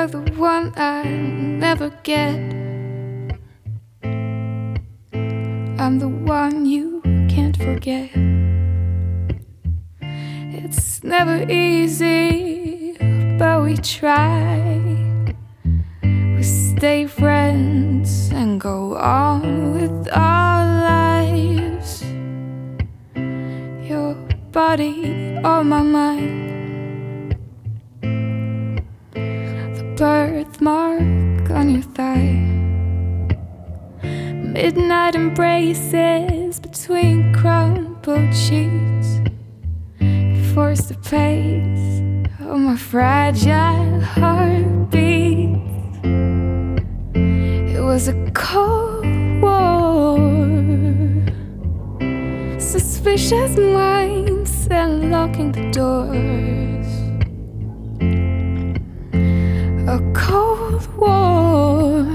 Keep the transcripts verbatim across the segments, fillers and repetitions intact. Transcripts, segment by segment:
You're the one I'll never get. I'm the one you can't forget. It's never easy, but we try. We stay friends and go on with our lives. Your body on my mind, the birthmark on your thigh, midnight embraces between crumpled sheets. You force the pace of my fragile heartbeat. It was a cold war, suspicious minds and locking the doors. A cold war.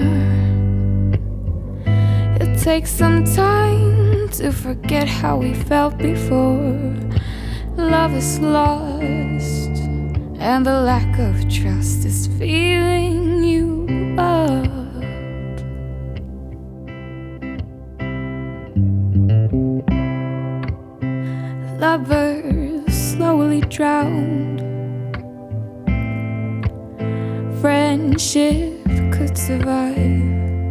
It takes some time to forget how we felt before. Love is lost, and the lack of trust is feeling you up. Lovers slowly drowned. Friendship could survive.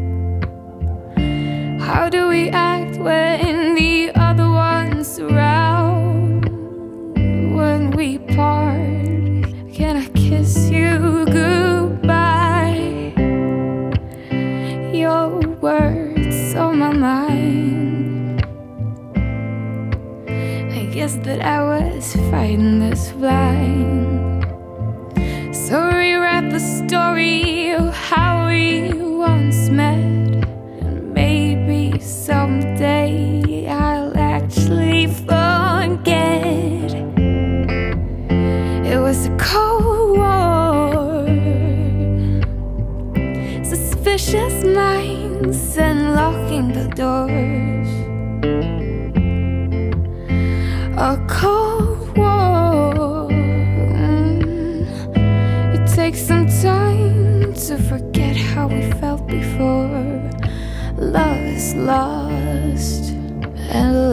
How do we act when the other one's around? When we part, can I kiss you goodbye? Your words on my mind. I guess that I was fighting this blind. So rewrite the story of how we once met, and maybe someday I'll actually forget. It was a cold war, suspicious minds and locking the doors. A cold war. It takes some time to forget how we felt before. Love is lost, and